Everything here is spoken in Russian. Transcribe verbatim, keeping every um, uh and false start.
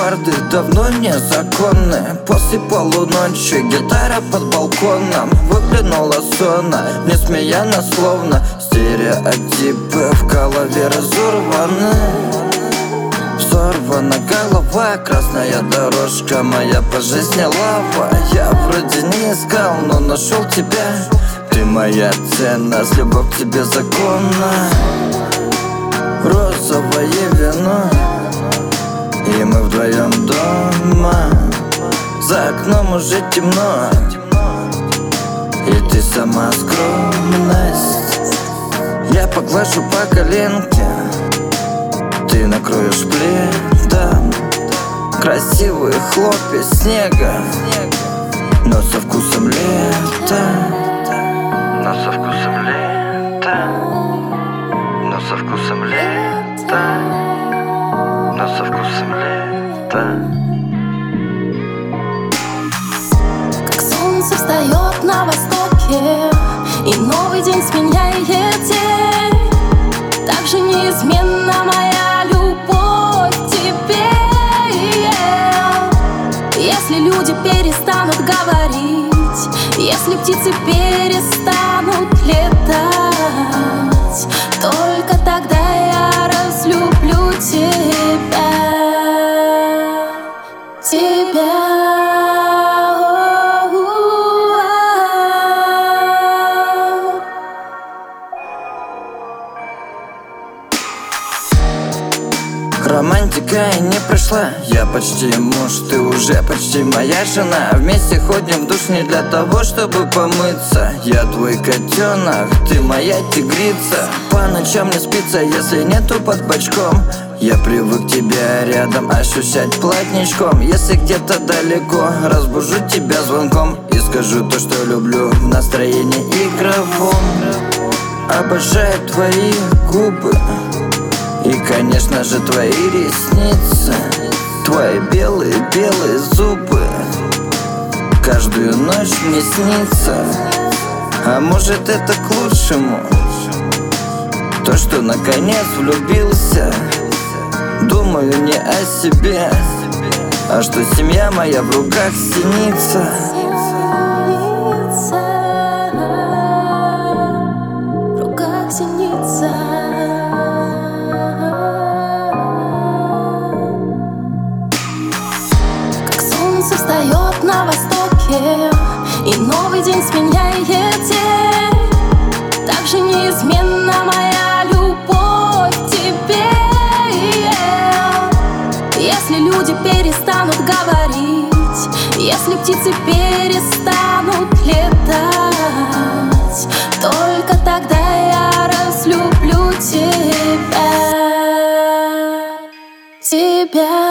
бильярды давно незаконны. После полуночи гитара под балконом выглянула сонно, несмеяно, словно стереотипы в голове разорваны. Взорвана голова, красная дорожка моя по жизни лава. Я вроде не искал, но нашел тебя. Ты моя ценность, любовь к тебе законна. Розовое вино, и мы вдвоем дома. За окном уже темно, и ты сама скромность. Я поглажу по коленке, ты накроешь пледом. Красивые хлопья снега, но со вкусом лета. Но со вкусом лета. Но со вкусом лета. Но со вкусом лета. Как солнце встает на востоке, и новый день сменяет день. Так же неизменна моя любовь к тебе. Если люди перестанут говорить, если птицы перестанут летать, только тогда я разлюблю тебя. Тебя. Романтика и не прошла. Я почти муж, ты уже почти моя жена. Вместе ходим в душ не для того, чтобы помыться. Я твой котенок, ты моя тигрица. По ночам не спится, если нету под бочком. Я привык тебя рядом ощущать плотничком. Если где-то далеко, разбужу тебя звонком и скажу то, что люблю в настроении игровом. Обожаю твои губы и, конечно же, твои ресницы, твои белые-белые зубы. Каждую ночь мне снится, а может это к лучшему. То, что наконец влюбился, думаю не о себе, а что семья моя в руках синица. В руках синица. Встает на востоке, и новый день сменяет день. Так же неизменна моя любовь к тебе. Если люди перестанут говорить, если птицы перестанут летать, только тогда я разлюблю тебя. Тебя.